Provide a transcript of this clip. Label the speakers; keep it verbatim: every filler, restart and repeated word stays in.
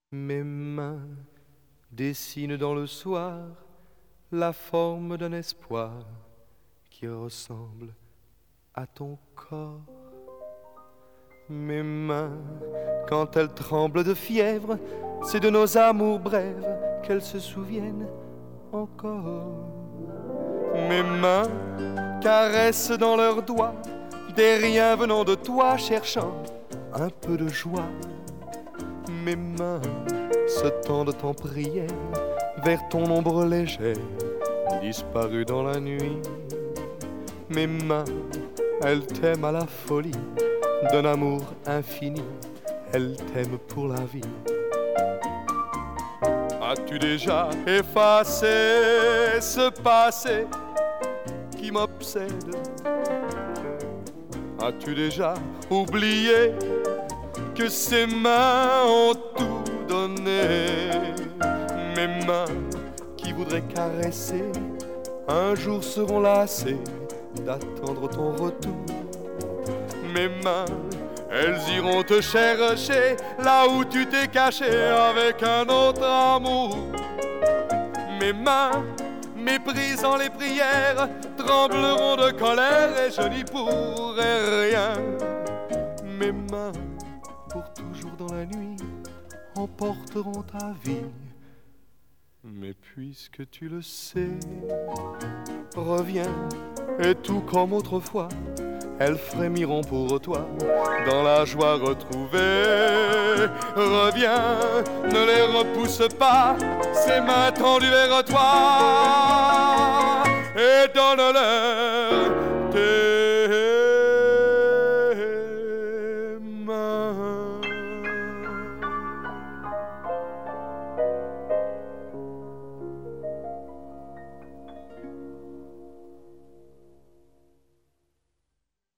Speaker 1: Mes mains dessinent dans le soir la forme d'un espoir qui ressemble à ton corps. Mes mains, quand elles tremblent de fièvre, c'est de nos amours brèves qu'elles se souviennent encore. Mes mains caressent dans leurs doigts des riens venant de toi, cherchant un peu de joie. Mes mains se tendent en prière vers ton ombre légère, disparue dans la nuit. Mes mains, elles t'aiment à la folie d'un amour infini, elles t'aiment pour la vie. As-tu déjà effacé ce passé qui m'obsède? As-tu déjà oublié que ces mains ont tout donné? Mes mains qui voudraient caresser un jour seront lassées d'attendre ton retour. Mes mains, elles iront te chercher là où tu t'es caché avec un autre amour. Mes mains, méprisant les prières, trembleront de colère et je n'y pourrai rien. Mes mains, pour toujours dans la nuit, emporteront ta vie. Mais puisque tu le sais, reviens et tout comme autrefois, elles frémiront pour toi dans la joie retrouvée. Reviens, ne les repousse pas, ces mains tendues vers toi, et donne-leur tes